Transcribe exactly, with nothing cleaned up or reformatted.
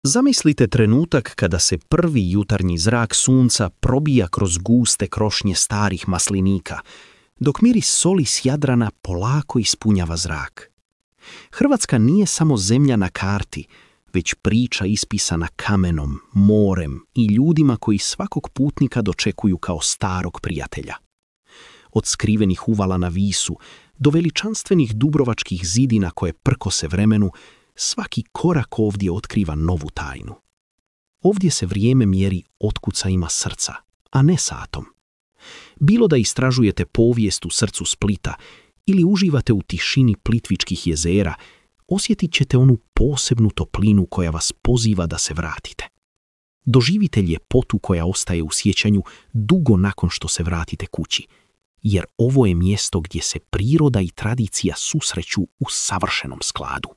Zamislite trenutak kada se prvi jutarnji zrak sunca probija kroz guste krošnje starih maslinika, dok miris soli s Jadrana polako ispunjava zrak. Hrvatska nije samo zemlja na karti, već priča ispisana kamenom, morem i ljudima koji svakog putnika dočekuju kao starog prijatelja. Od skrivenih uvala na Visu do veličanstvenih dubrovačkih zidina koje prkose vremenu, svaki korak ovdje otkriva novu tajnu. Ovdje se vrijeme mjeri otkucajima srca, a ne satom. Bilo da istražujete povijest u srcu Splita ili uživate u tišini Plitvičkih jezera, osjetit ćete onu posebnu toplinu koja vas poziva da se vratite. Doživite ljepotu koja ostaje u sjećanju dugo nakon što se vratite kući, jer ovo je mjesto gdje se priroda i tradicija susreću u savršenom skladu.